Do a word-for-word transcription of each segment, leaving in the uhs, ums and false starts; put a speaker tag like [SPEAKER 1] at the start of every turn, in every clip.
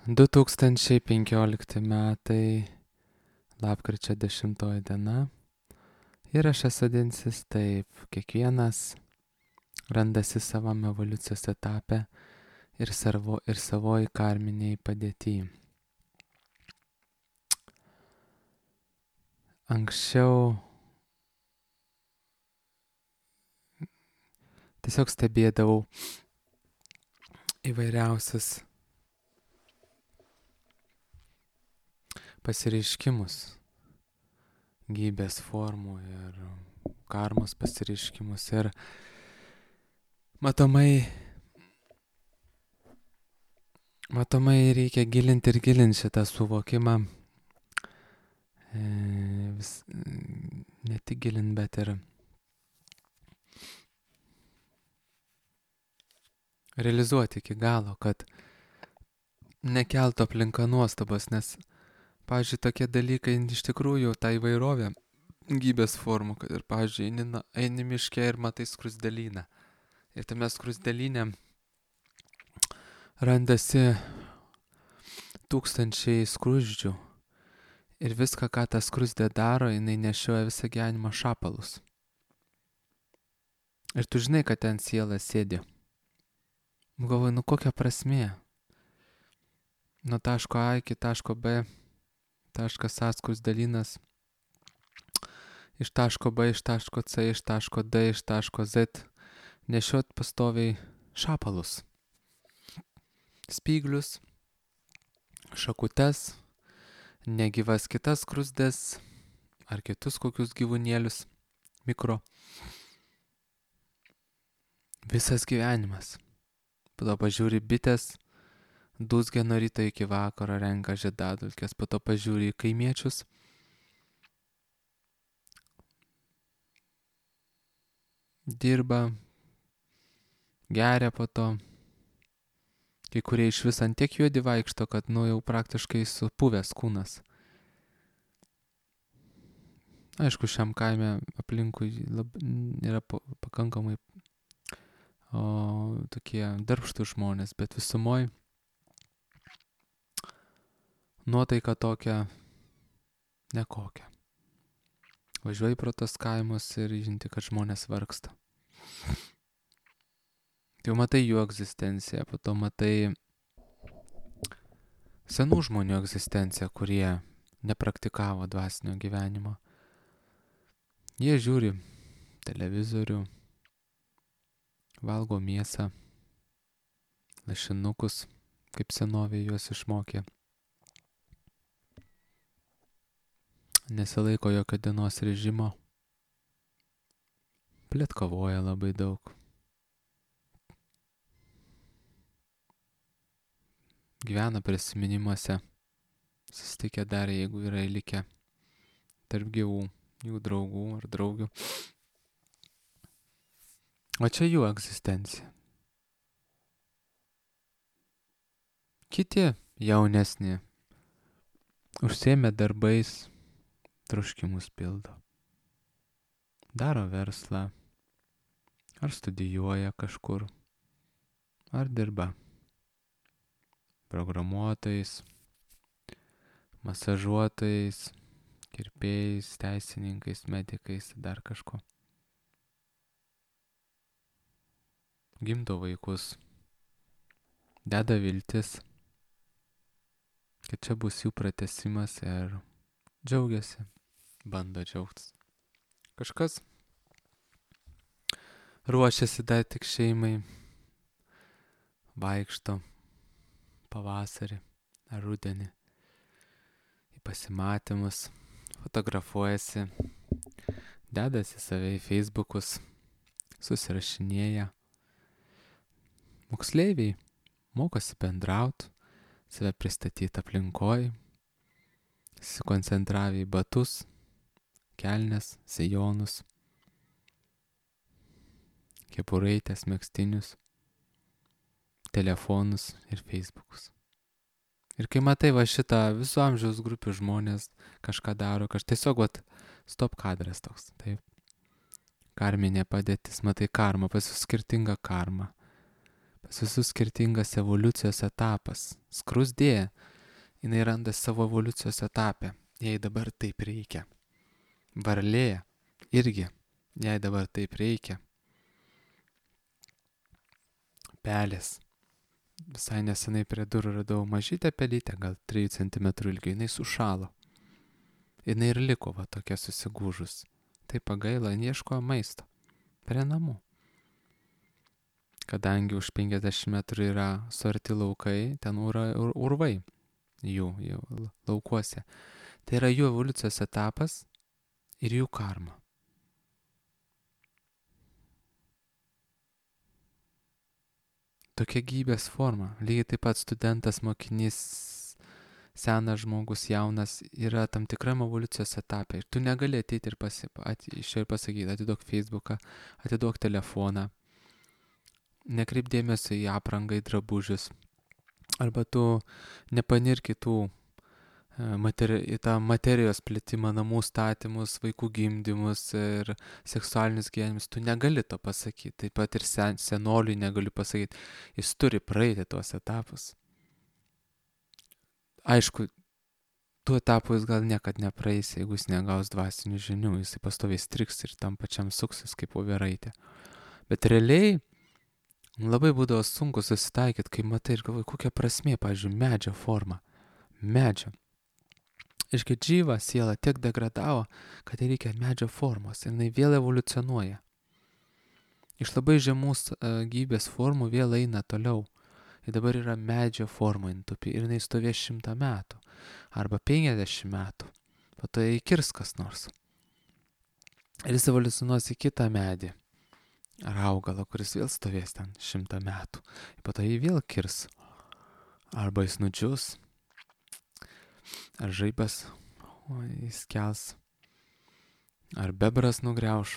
[SPEAKER 1] du tūkstančiai penkiolikti metai, lapkričio dešimtoji diena. Įrašas vadinsis taip: kiekvienas randasi savam evoliucijos etape ir, savo, ir savoj karminiai padėty. Anksčiau tiesiog stebėdavau įvairiausius pasireiškimus gyvybės formų ir karmos pasireiškimus. Ir matomai, matomai reikia gilinti ir gilinti šitą suvokimą. E, vis, ne tik gilinti, bet ir realizuoti iki galo, kad nekeltų aplinka nuostabos, nes, pavyzdžiui, tokie dalykai iš tikrųjų tą įvairovę gyvybės formų, kad ir, pavyzdžiui, eini, eini miške ir matai skruzdėlyną. Ir tame skruzdėlyne randasi tūkstančiai skruzdžių. Ir viską, ką ta skruzdė daro, jinai nešioja visą gyvenimą šapalus. Ir tu žinai, kad ten siela sėdi. Galvoju, nu kokia prasmė? Nuo taško A iki taško B, taškas A skruzdėlynas, iš taško B, iš taško C, iš taško D, iš taško Z, nešiot pastoviai šapalus. Spyglius, šakutes, negyvas kitas skruzdės ar kitus kokius gyvūnėlius, mikro. Visas gyvenimas. Po to pažiūri bitės, dūzgia nuo ryto iki vakaro, renka žiedadulkes. Po to pažiūri į kaimiečius. Dirba, geria po to. Kai kurie iš vis ant tiek juodi vaikšto, kad nu jau praktiškai supuvęs kūnas. Aišku, šiam kaime aplinkui lab, yra pakankamai o, tokie darbštų žmonės, bet visumoj nuotaika tokia nekokia. Važiuoji pro tos kaimus ir žinti, kad žmonės vargsta. Jau matai jų egzistenciją, po to matai senų žmonių egzistenciją, kurie nepraktikavo dvasinio gyvenimo. Jie žiūri televizorių, valgo mėsą, lašinukus, kaip senovė juos išmokė. Nesilaiko jokio dienos režimo. Pletkavoja labai daug. Gyvena prisiminimuose. Susitikę dar, jeigu yra įlikę tarp gyvų, jų draugų ar draugių. O čia jų egzistencija. Kiti jaunesni užsiėmė darbais, troškimus pildo. Daro verslą, ar studijuoja kažkur, ar dirba programuotojais, masažuotojais, kirpėjais, teisininkais, medikais, dar kažko. Gimdo vaikus, deda viltis, kad čia bus jų pratęsimas ir džiaugiasi, bando džiaugtis. Kažkas ruošiasi dar tik šeimai, vaikšto pavasarį ar rudenį į pasimatymus, fotografuojasi, dedasi save į Facebookus, susirašinėja. Moksleiviai mokosi bendraut, save pristatyti aplinkoj, susikoncentravę į batus, kelnes, sijonus, kepuraitės, megztinius, telefonus ir Facebookus. Ir kai matai va šitą visų amžiaus grupių žmonės kažką daro, kažkas tiesiog vat stop kadras toks, taip. Karminė padėtis, matai karma, pas jų skirtinga karma. visus skirtingas evoliucijos etapas. Skruzdė, jinai randa savo evoliucijos etapę, jai dabar taip reikia. Varlė, irgi, jai dabar taip reikia. Pelės. Visai nesenai prie durų radau mažytę pelytę, gal trijų centimetrų ilgio, jinai sušalo. Jinai ir liko va tokia susigūžus. Tai pagaila, ieškojo maisto. Prie namų. Kadangi už penkiasdešimt metrų yra suarti laukai, ten yra ur, urvai jų, jų laukuose. Tai yra jų evoliucijos etapas ir jų karma. Tokia gyvybės forma. Lygiai taip pat studentas, mokinys, senas žmogus, jaunas yra tam tikram evoliucijos etape. Ir tu negali ateiti ir pasi, at, iš čia ir pasakyti, atiduok Facebooką, atiduok telefoną, nekreip dėmesio į aprangą, į drabužius. Arba tu nepanirk į tų materi, į tą materijos plėtimą, namų statymus, vaikų gimdymus ir seksualinius gyvenimus. Tu negali to pasakyti. Taip pat ir sen, senoliui negali pasakyti. Jis turi praeiti tuos etapus. Aišku, tų etapų jis gal niekad nepraeis, jeigu jis negaus dvasinių žinių. Jis pastoviai striks ir tam pačiam suksis kaip overaitė. Bet realiai labai būdavo sunku susitaikyti, kai matai ir galvoji, kokia prasmė, pavyzdžiui, medžio forma. Medžio. Iškai džyva siela tiek degradavo, kad tai reikia medžio formos ir jinai vėl evoliucionuoja. Iš labai žemus uh, gyvybės formų vėl eina toliau. Ir dabar yra medžio forma intupi ir jinai stovės šimtą metų arba penkiasdešimt metų. Po to įkirs kas nors. Ir jis evoliucionuos į kitą medį ar augalą, kuris vėl stovės ten šimtą metų. Ir po to jį vėl kirs. Arba jis nudžius. Ar žaibas o, jis kels. Ar bebras nugriauš.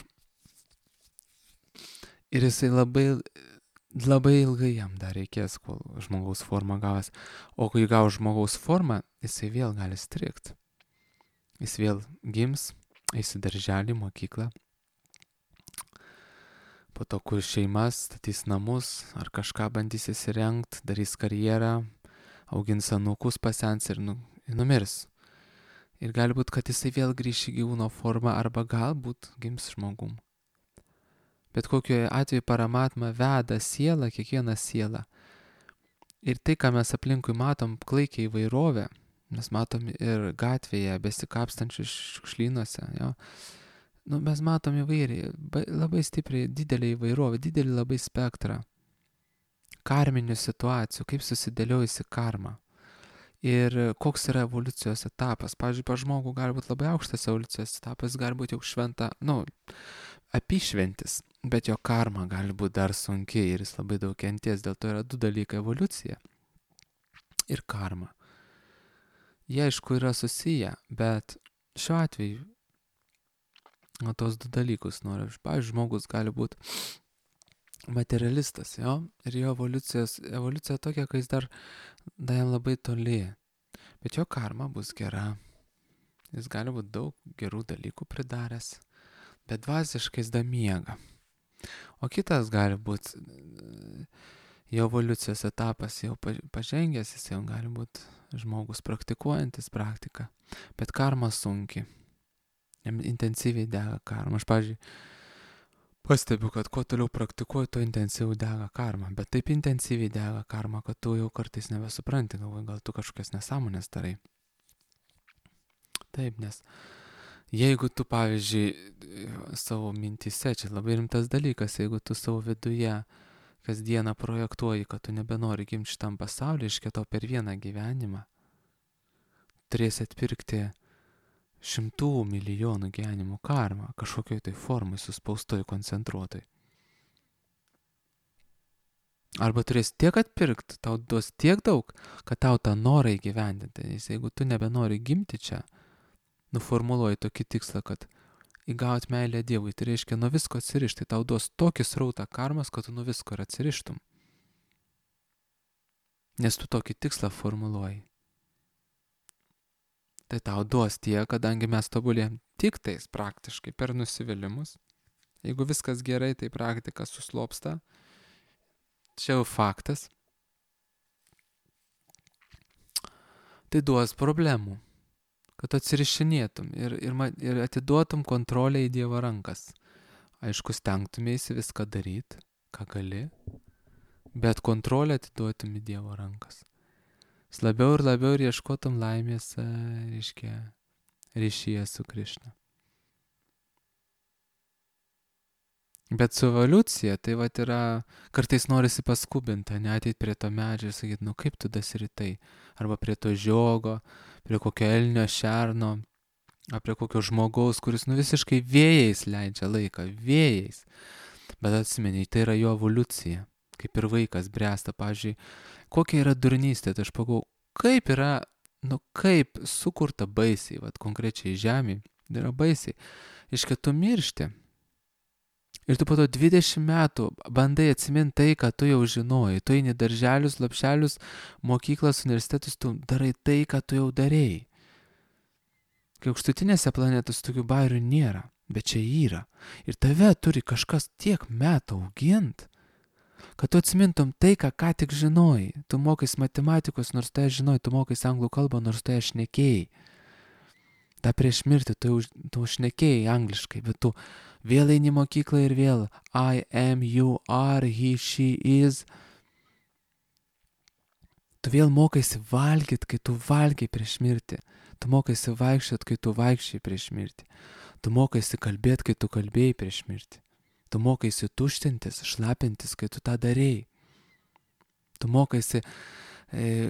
[SPEAKER 1] Ir jisai labai, labai ilgai jam dar reikės, kol žmogaus formą gavęs. O kai gaus žmogaus formą, jisai vėl gali strikti. Jis vėl gims, eis į darželį, mokyklą. Po to kur šeimas, statys namus, ar kažką bandys įsirengti, darys karjerą, augins anūkus, pasens ir, nu, ir numirs. Ir gali būt, kad jisai vėl grįš į gyvūno formą, arba galbūt gims žmogum. Bet kokiu atveju paramatma veda sielą, kiekvieną sielą. Ir tai, ką mes aplinkui matom, klaikiai įvairovę, mes matom ir gatvėje, besikapstančių šiukšlynuose, jo. Nu, mes matom įvairiai, labai stipriai, didelį įvairovę, didelį labai spektrą karminių situacijų, kaip susidėliojusi karma. Ir koks yra evoliucijos etapas. Pavyzdžiui, pa žmogų gali būti labai aukštas evoliucijos etapas, gali būti jau šventa, nu, apyšventis, bet jo karma gali būti dar sunkiai ir jis labai daug kenties. Dėl to yra du dalykai - evoliucija ir karma. Jie, aišku, yra susiję, bet šiuo atveju o tos du dalykus noriu. Pavyzdžiui, žmogus gali būti materialistas, jo, ir jo evoliucijos, evoliucija tokia, kai jis dar, dar jam labai toli, bet jo karma bus gera. Jis gali būti daug gerų dalykų pridaręs, bet dvasiškai jis dar miega. O kitas gali būti jo evoliucijos etapas jau pažengęs, jis jau gali būti žmogus praktikuojantis praktiką, bet karma sunki. Jam intensyviai dega karma. Aš, pavyzdžiui, pastebiu, kad kuo toliau praktikuoju, tuo intensyviau dega karma. Bet taip intensyviai dega karma, kad tu jau kartais nebesupranti, galvoji, gal tu kažkokias nesąmonės darai. Taip, nes jeigu tu, pavyzdžiui, savo mintyse, čia labai rimtas dalykas, jeigu tu savo viduje kasdieną projektuoji, kad tu nebenori gimti šitam pasaulyje, iškia to per vieną gyvenimą, turėsi atpirkti šimtų milijonų gyvenimų karmą, kažkokioj tai formai suspaustoj, koncentruotoj. Arba turės tiek atpirkti, tau duos tiek daug, kad tau tą norą įgyvendinti. Nes jeigu tu nebenori gimti čia, nuformuluoji tokį tikslą, kad įgauti meilę Dievui, tai reiškia nuo visko atsirišti, tai tau duos tokį srautą karmas, kad tu nuo visko ir atsirištum. Nes tu tokį tikslą formuluoji. Tai tau duos tie, kadangi mes tobulėjom tik tais praktiškai per nusivylimus. Jeigu viskas gerai, tai praktika suslopsta. čia jau faktas, tai duos problemų, kad atsirišinėtum ir, ir, ma- ir atiduotum kontrolę į Dievo rankas. Aišku, stengtumėsi viską daryti, ką gali, bet kontrolę atiduotum į Dievo rankas. Vis labiau ir labiau ir ieškotum laimės, e, reiškia, ryšyje su Krišna. Bet su evoliucija, tai vat yra, kartais norisi paskubinti, neateit prie to medžio ir sakyti, nu kaip tu dasiritai, arba prie to žiogo, prie kokio elnio šerno, ar prie kokio žmogaus, kuris nu visiškai vėjais leidžia laiką, vėjais. Bet atsimeni, tai yra jo evoliucija, kaip ir vaikas bręsta, pavyzdžiui, kokia yra durnystė, tai aš pagalvoju, kaip yra, nu kaip sukurta baisiai, vat konkrečiai žemė, tai yra baisiai, iškia tu miršti. Ir tu po to dvidešimt metų bandai atsiminti tai, ką tu jau žinojai. Tu eini darželius, lapšelius, mokyklas, universitetus, tu darai tai, ką tu jau darėjai. Kai aukštutinėse planetose tokių bairių nėra, bet čia yra. Ir tave turi kažkas tiek metų augint, kad tu atsimintum tai, ką ką tik žinojai. Tu mokais matematikos, nors tai žinojai, tu mokais anglų kalbą, nors tai aš šnekėjai. Ta prieš mirtį tu jau tu šnekėjai angliškai, bet tu vėl eini į mokyklą ir vėl I am, you are, he, she is. Tu vėl mokaisi valgyti, kai tu valgiai prieš mirtį. Tu mokaisi vaikščioti, kai tu vaikščiai prieš mirtį. Tu mokaisi kalbėti, kai tu kalbėjai prieš mirtį. Tu mokaisi tuštintis, šlapintis, kai tu tą darėjai. Tu mokaisi e,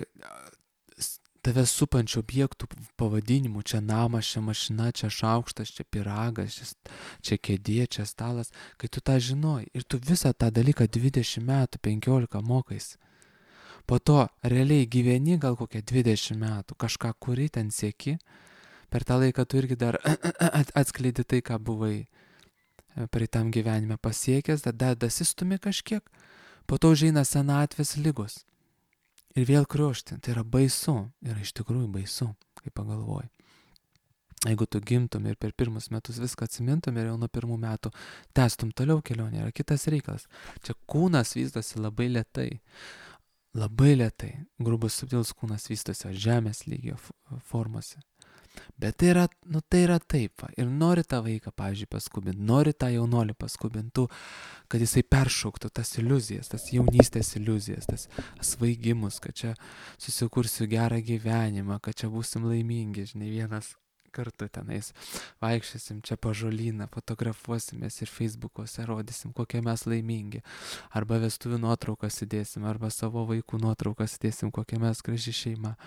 [SPEAKER 1] tave supančių objektų pavadinimų, čia namas, čia mašina, čia šaukštas, čia pyragas, čia, čia kėdė, čia stalas, kai tu tą žinojai ir tu visą tą dalyką dvidešimt metų, penkiolika mokais. Po to realiai gyveni gal kokią dvidešimt metų, kažką kuri ten sieki, per tą laiką tu irgi dar atskleidi tai, ką buvai praeitam gyvenime pasiekęs, tada dasistumi kažkiek, po to užeina senatvės ligos. Ir vėl kriošti, tai yra baisu, yra iš tikrųjų baisu, kai pagalvoji. Jeigu tu gimtum ir per pirmus metus viską atsimintum ir jau nuo pirmų metų testum toliau kelionę, yra kitas reikalas. Čia kūnas vystosi labai lėtai, labai lėtai, grubus subtilus kūnas vystosi žemės lygio formose. Bet tai yra, nu tai yra taip, va. Ir nori tą vaiką, pavyzdžiui, paskubinti, nori tą jaunolį paskubinti, kad jisai peršauktų tas iliuzijas, tas jaunystės iliuzijas, tas svaigimus, kad čia susikursiu gerą gyvenimą, kad čia būsim laimingi, žinai, vienas kartu tenais vaikščiosim čia po žolyną, fotografuosimės ir Facebook'ose rodysim, kokie mes laimingi, arba vestuvių nuotraukas įdėsim, arba savo vaikų nuotraukas įdėsim, kokia mes graži šeima,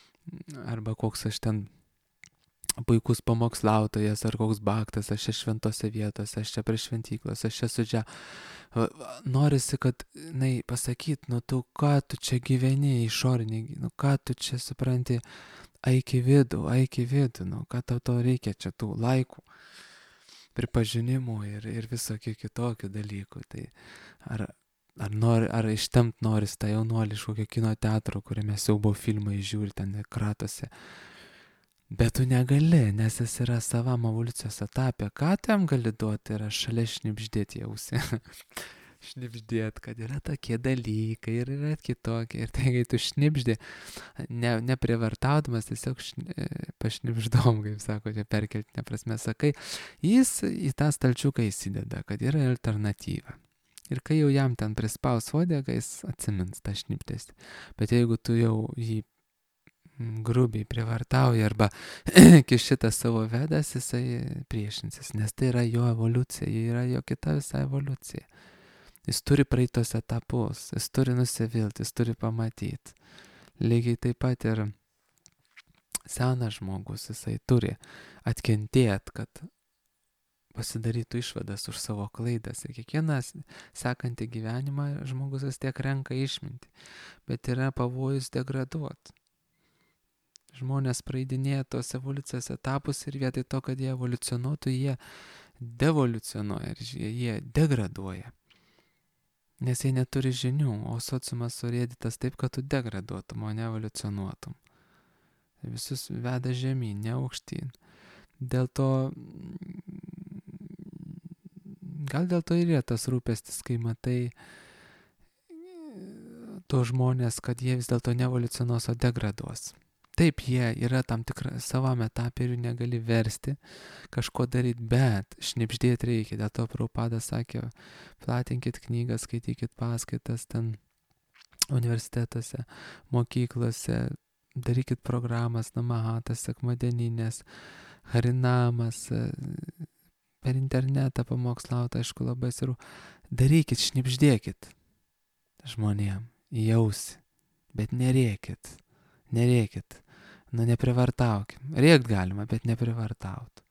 [SPEAKER 1] arba koks aš ten puikus pamokslautojas ar koks baktas, aš čia šventose vietose, aš čia prie šventyklos, aš čia su čia. Norisi, kad, nai, pasakyt, nu tu ką tu čia gyveni išoriniai, nu ką tu čia supranti, eik į vidų, eik į vidų, nu ką tau to reikia čia tų laikų, pripažinimų ir, ir visokių kitokių dalykų. Tai ar, ar, nori, ar ištempt noris tą jaunuolį iš kokio kino teatro, kuriame siaubo filmai žiūri ten kratosi. Bet tu negali, nes jis yra savam evoliucijos etape. Ką tu jam gali duoti, yra šalia šnipždėti jausi. Šnipždėti, kad yra tokie dalykai ir yra kitokie. Ir tai, kai tu šnipždė, ne, neprivartaudamas, tiesiog šni, pašnipždom, kaip sako, čia perkeltinė prasme sakai, jis į tą stalčiuką įsideda, kad yra alternatyva. Ir kai jau jam ten prispaus uodegą, jis atsimins tą šniptėsi. Bet jeigu tu jau jį grubiai prievartauja arba kišita savo vedas, jisai priešinsis, nes tai yra jo evoliucija, yra jo kita visa evoliucija. Jis turi praeitos etapus, jis turi nusivilti, jis turi pamatyti. Lygiai taip pat ir senas žmogus, jisai turi atkentėti, kad pasidarytų išvadas už savo klaidas. Ir kiekvienas sekantį gyvenimą žmogus vis tiek renka išmintį, bet yra pavojus degraduoti. Žmonės praeidinėja tos evoliucijos etapus ir vietoj to, kad jie evoliucionuotų, jie devolucionuoja ir jie degraduoja. Nes jie neturi žinių, o sociumas surėdytas taip, kad tu degraduotum, o ne evoliucionuotum. Visus veda žemyn, ne aukštyn. Dėl to, gal dėl to ir yra tas rūpestis, kai matai tos žmonės, kad jie vis dėlto nevoliucionuos, o degraduos. Taip, jie yra tam tikrą savame etape ir jų negali versti kažko daryti, bet šnipždėti reikia. Dėl to Prabhupada sakė, platinkit knygas, skaitykit paskaitas ten universitetuose, mokyklose, darykit programas, namahatas, sekmadieninės, harinamas, per internetą pamokslauti, aišku, labai svarbu. Darykit, šnipždėkit žmonėm į ausį, bet nerėkit, nerėkit, nu neprivartaukim. Rėkt galima, bet neprivartaut.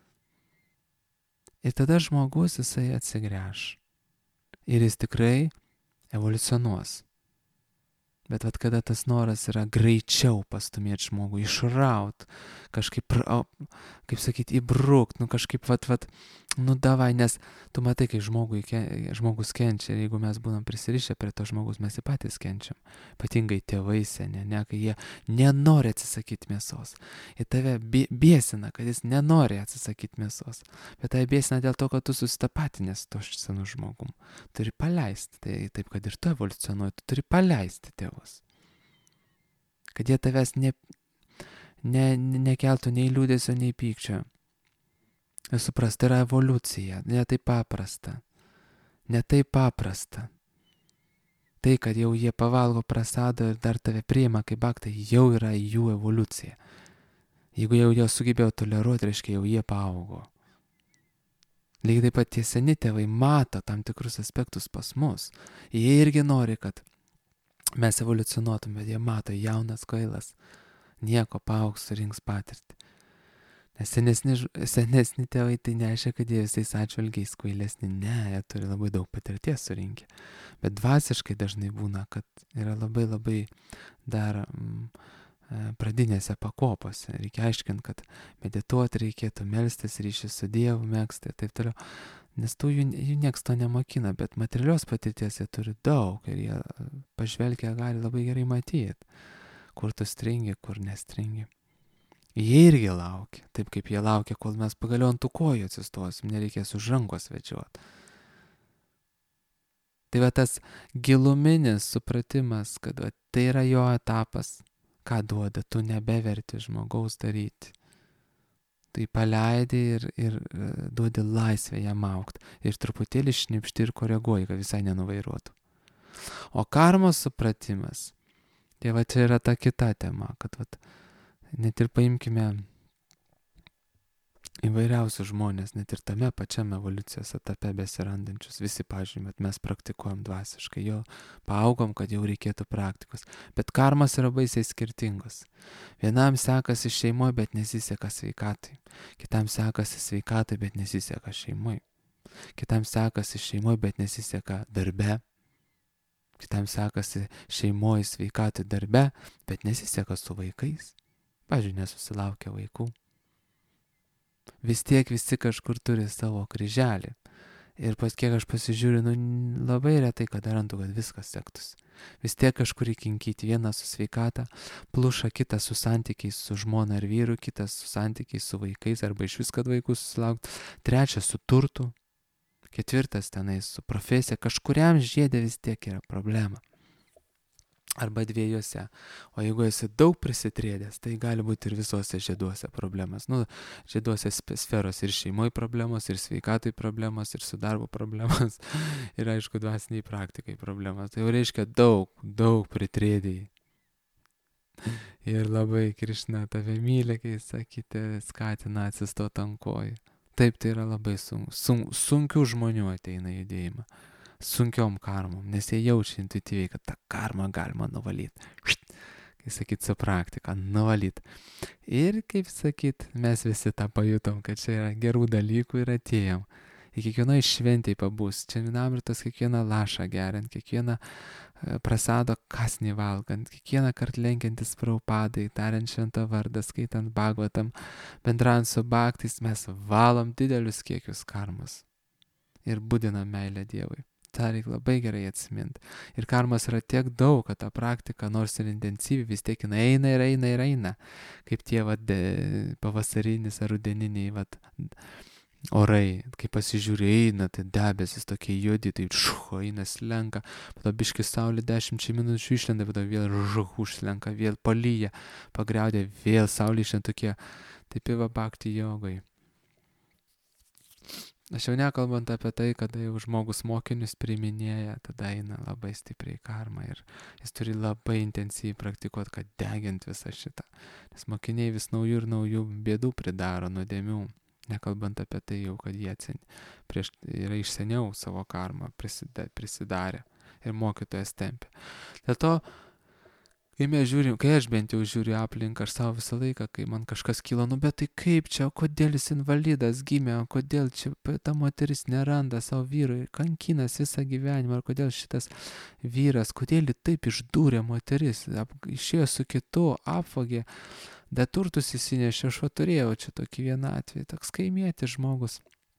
[SPEAKER 1] Ir tada žmogus jisai atsigręš ir jis tikrai evoliucionuos. Bet vat kada tas noras yra greičiau pastumėti žmogų, išraut, kažkaip, kaip sakyti, įbrukt, nu kažkaip, vat, vat, nu davai, nes tu matai, kai žmogui, žmogus kenčia, ir jeigu mes būnam prisirišę prie to žmogus, mes ir patys kenčiam. Ypatingai tėvai seni, ne, kai jie nenori atsisakyti mėsos. Ir tave bėsina, kad jis nenori atsisakyti mėsos. Bet tai bėsina dėl to, kad tu susitapatinęs to senu žmogum. Turi paleisti, tai taip, kad ir tu evoliucionuoji, tu turi paleisti tėvus. Kad jie tavęs ne, ne, nekeltų nei liūdėsio, nei pykčio. Ir suprast, tai yra evoliucija, ne taip paprasta. Ne taip paprasta. Tai, kad jau jie pavalgo prasadą ir dar tave priima kaip baktą, jau yra jų evoliucija. Jeigu jau jie sugebėjo toleruoti, reiškia, jau jie paaugo. Lygiai taip pat tie seni tėvai mato tam tikrus aspektus pas mus. Jie irgi nori, kad mes evoliucionuotume, bet jie mato jaunas kvailas, nieko paaugs, surinks patirtį. Nes senesni, senesni tėvai tai neaiškia, kad jie visais atžvilgiais kvailesni. Ne, jie turi labai daug patirties surinkę. Bet dvasiškai dažnai būna, kad yra labai labai dar mm, pradinėse pakopose. Reikia aiškinti, kad medituoti reikėtų, melstis, ryšį su Dievu, megzti ir taip toliau. Nes tų jų, jų nieks to nemokina, bet materialios patirties jie turi daug ir jie pažvelgia gali labai gerai matyti, kur tu stringi, kur nestringi. Jie irgi laukia, taip kaip jie laukia, kol mes pagaliau ant tų kojų atsistosim, nereikės už rankos vedžioti. Tai va tas giluminis supratimas, kad va, tai yra jo etapas, ką duoda, tu nebeverti žmogaus daryti. Tai paleidi ir, ir duodi laisvę jam augti. Ir truputėlį šnipšti ir koreguoji, kad visai nenuvairuotų. O karmos supratimas, tai va čia yra ta kita tema, kad va, net ir paimkime įvairiausius žmonės, net ir tame pačiame evoliucijos etape besirandančius, visi, pažiūrėjau, mes praktikuojam dvasiškai, jo paaugom, kad jau reikėtų praktikos. Bet karmas yra baisiai skirtingos. Vienam sekasi šeimoje, bet nesiseka sveikatai. Kitam sekasi sveikatai, bet nesiseka šeimoje. Kitam sekasi šeimoje, bet nesiseka darbe. Kitam sekasi šeimoje, sveikatai, darbe, bet nesiseka su vaikais. Pavyzdžiui, nesusilaukia vaikų. Vis tiek visi kažkur turi savo kryželį. Ir pas kiek aš pasižiūriu, nu, labai retai, kada randu, kad viskas sektųsi. Vis tiek kažkur įkinkyti, vieną su sveikata, pluša, kitas su santykiais su žmona ir vyru, kitas su santykiais su vaikais, arba iš vis, kad vaikų susilaukti, trečias su turtu, ketvirtas tenais su profesija, kažkuriam žiedė vis tiek yra problema. Arba dviejose. O jeigu esi daug prisitrėdęs, tai gali būti ir visose žieduose problemas. Nu, žieduose sferos ir šeimoje problemos, ir sveikatai problemos, ir su darbo problemos, ir aišku, dvasiniai praktikai problemos. Tai jau reiškia daug, daug pritrėdėjai. Ir labai Krišna tave myli, kai sakyti, skatina atsistoti ant kojų. Taip, tai yra labai sun, sun, sunkių žmonių ateina judėjimą. Sunkiom karmom, nes jie jaučia intuityviai, kad tą karmą galima nuvalyti. Kai sakyt, su praktika, nuvalyti. Ir, kaip sakyt, mes visi tą pajutom, kad čia yra gerų dalykų ir atėjom. Į kiekvienai šventėj pabus, čia minamritas kiekvieną lašą geriant, kiekvieną prasado kasnį valgant, kiekvieną kartą lenkiantis Prabhupadai, tariant šventą vardą, skaitant Bhagavatam, bendraujant su bhaktais, mes valom didelius kiekius karmas ir budinam meilę Dievui. tą reikia labai gerai atsiminti. Ir karmos yra tiek daug, kad ta praktika, nors ir intensyvi, vis tiek jinai eina ir eina ir eina. Kaip tie vat, pavasarinis ar rudeniniai vat, orai, kai pasižiūri, eina, tai debesis tokie juodi, tai šuho, eina, slenka, tada biški saulė dešimčiai minučių išlenda, tada vėl žuh užslenka, vėl palyja, pagriaudė, vėl saulė išlenda tokie, taip ir va bhakti jogai. Aš jau nekalbant apie tai, kada jau žmogus mokinius priiminėja, tada eina labai stipriai karma ir jis turi labai intensyviai praktikuoti, kad degint visą šitą. Nes mokiniai vis naujų ir naujų bėdų pridaro, nuodėmių. Nekalbant apie tai jau, kad jie atsin, prieš, yra iš seniau savo karmą prisida, prisidarę ir mokytojas tempia. Dėl to, kai mes žiūrim, kai aš bent jau žiūriu aplinką, aš savo visą laiką, kai man kažkas kyla, nu bet tai kaip čia, kodėl jis invalidas gimė, kodėl čia ta moteris neranda savo vyrui, kankinas visą gyvenimą, ar kodėl šitas vyras, kodėl jį taip išdūrė moteris, ap, išėjo su kitu, apvogė, bet turtus įsinešė, aš va turėjau čia tokį vieną atvejį, toks kaimietis žmogus.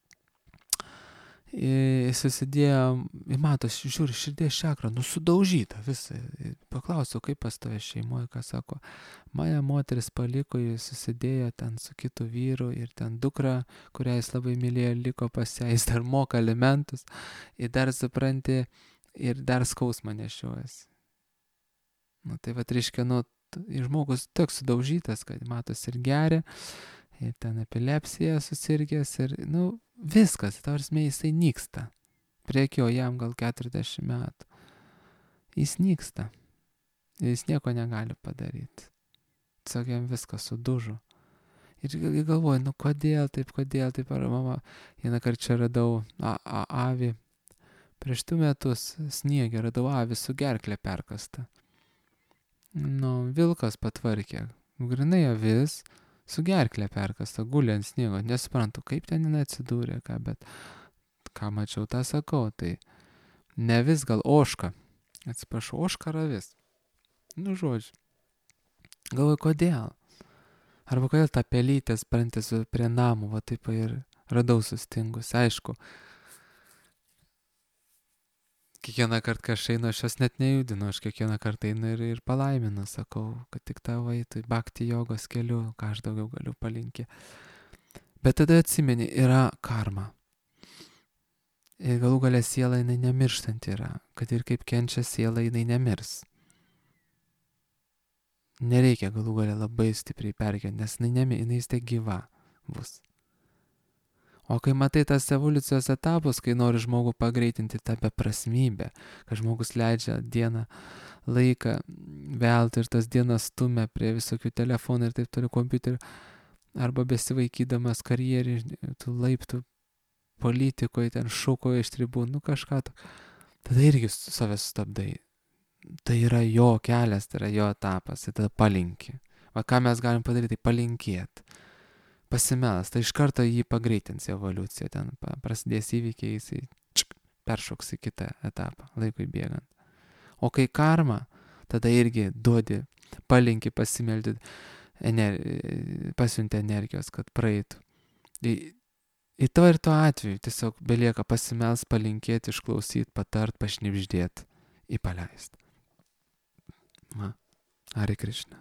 [SPEAKER 1] Jis susidėjo, matos, žiūri, širdies čakra, nu sudaužyta visą. Paklausiau, kaip pas tave šeimoje, ką sako, mane moteris paliko, jis susidėjo ten su kitu vyru ir ten dukra, kurią jis labai mylėjo, liko pas ją, jis dar moka alimentus ir dar supranti, ir dar skausmą nešiojas. Nu tai va, reiškia, nu, žmogus toks sudaužytas, kad matos ir geria, ir ten epilepsija susirgęs ir, nu, viskas, tavrasme, jisai nyksta. Priekio jam gal keturiasdešimt metų. Jis nyksta. Jis nieko negali padaryti. Tiesiog jam viskas sudužo. Ir galvoju, nu kodėl taip, kodėl taip, ar mama, vieną kartą čia radau a, a, avį. Prieš du metus sniegę radau avį su gerklė perkasta. Nu, vilkas patvarkė. Grinai avis, su gerklė perkasta, gulė ant sniego. Nesuprantu, kaip ten jinai atsidūrė, ką, bet ką mačiau, tą sakau. Tai ne vis, gal oška. Atsiprašau, oška ar avis. Nu, žodžiu. Galvoju, kodėl? Arba kodėl tą pelytę sprantėsi prie namų, va taip ir radau sustingus. Aišku, kiekvieną kartą, kai aš einu, aš jos net nejudinu, aš kiekvieną kartą einu ir, ir palaiminu, sakau, kad tik tavo eitų į bhakti jogos keliu, ką aš daugiau galiu palinkėti. Bet tada atsimeni, yra karma. Ir galų galia siela jinai nemirštanti yra, kad ir kaip kenčia siela jinai nemirs. Nereikia galų galia labai stipriai perkenti, nes jinai, nemi, jinai vis tiek gyva bus. O kai matai tas evoliucijos etapus, kai nori žmogų pagreitinti tą beprasmybę, kad žmogus leidžia dieną laiką veltui ir tas dienas stumia prie visokių telefonų ir taip toliau kompiuterių, arba besivaikydamas karjerį, tų laiptų politikoje, ten šūkoje iš tribūnų, nu kažką, tada irgi savęs stabdai. Tai yra jo kelias, tai yra jo etapas, tai tada palinki. Va ką mes galim padaryti, tai palinkėti. Pasimelas, tai iš karto jį pagreitins evoliuciją, ten prasidės įvykiai, jisai čik, peršoks į kitą etapą, laikui bėgant. O kai karma, tada irgi duodi, palinki, pasimeldi, ener, pasiunti energijos, kad praeitų. Į, į to ir to atveju tiesiog belieka pasimels, palinkėti, išklausyti, patart, pašnibždėti, įpaleist. Va, Hare Krishna.